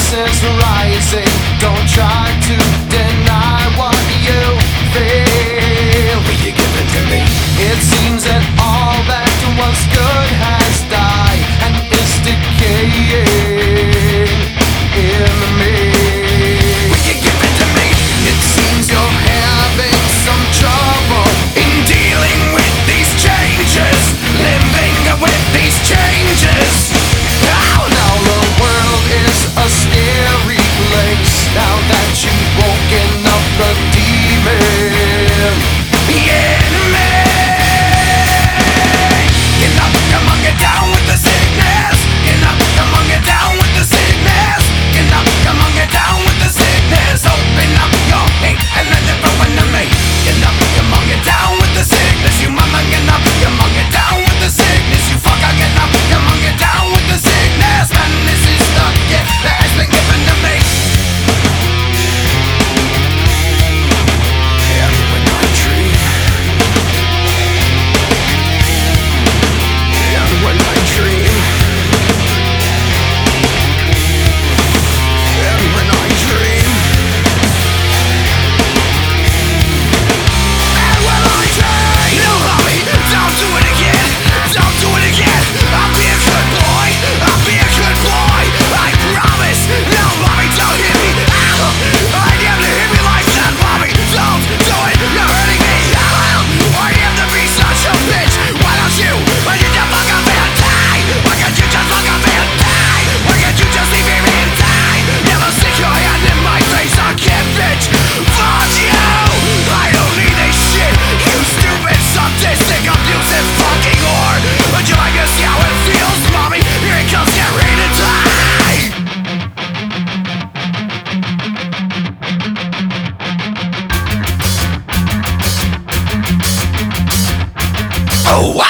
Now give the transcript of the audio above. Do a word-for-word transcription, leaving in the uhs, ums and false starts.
voices rising. Don't try to deny what you feel. Will you give it to me? It seems that all that was good has died and is decaying in me. Will you give it to me? It seems you're having some trouble In dealing with these changes, living with these changes. now. Now the world is a scary place. Now that you've woken up the demon In me. Get up, come on, get down with the sickness. Get up, come on, get down with the sickness. Get up, come on, get down with the sickness. Open up your hate and let it flow into me. Get up, come on, get down with the sickness. You mama, get up, come on, get down with the sickness. You fucker, get up, come on, get down with the sickness. Man, this is the gift that has been given to me. And when I dream, and when I dream, and when I dream, and when I dream. No, mommy, don't do it again. Don't do it again. I'll be a good boy. I'll be a good boy. I promise. No, mommy, don't hit me. Ow! I am to hit me like that, mommy. Don't do it. You're hurting me. Ow! I am to be such a bitch. Why don't you? Why can't you fuck up and die? Why can't you just fuck up and die? Why can't you just leave me and die? Never stick your hand in my face. I can't bitch. Fuck you. I don't need this shit. You stupid, sadistic, abusive fucking whore. Would you like to see how it feels, mommy? Here it comes, get ready to die. Oh, wow.